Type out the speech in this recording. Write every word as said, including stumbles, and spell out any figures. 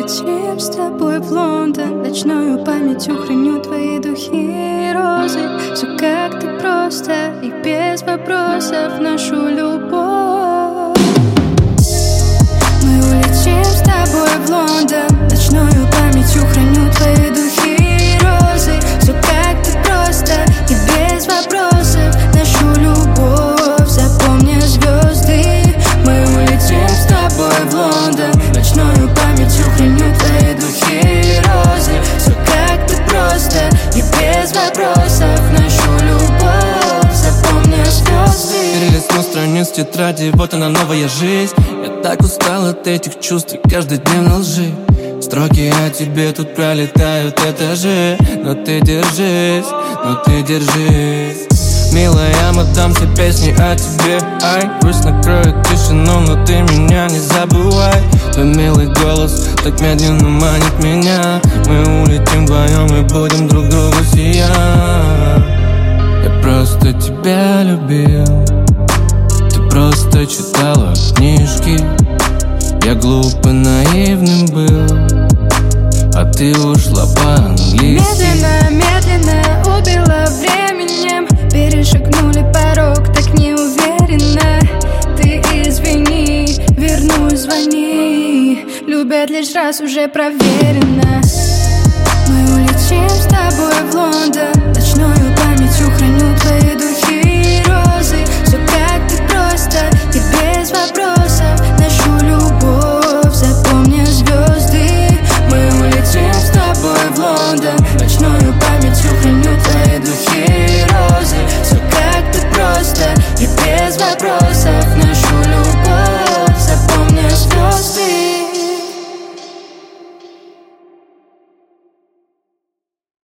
улетим с тобой в Лондон. Ночною памятью храню твои духи и розы. Все как-то просто и без вопросов нашу любовь. Мы улетим с тобой в Лондон. Ночною памятью храню твои духи и розы. Все как-то просто и без вопросов нашу любовь. Запомни звезды. Мы улетим с тобой в Лондон. Ночною памятью храню твои духи и розы. Все как-то просто и без вопросов нашу любовь. Запомни звезды. Перелистну страниц тетради, вот она новая жизнь. Я так устал от этих чувств и каждодневной лжи. Строки о тебе тут пролетают этажи. Но ты держись, но ты держись. Милая, мы дам все песни о тебе. Ай, грусть накроет тишину, но ты меня не забывай. Твой милый голос так медленно манит меня. Мы улетим вдвоем и будем друг другу сиять. Я просто тебя любил. Ты просто читала книжки. Я глупо наивным был, а ты ушла по-английски. Медленно, медленно убила временем. Перешагнули порог так неуверенно. Ты извини, вернусь, звони. Любят лишь раз, уже проверено. Мы улетим с тобой в Лондон.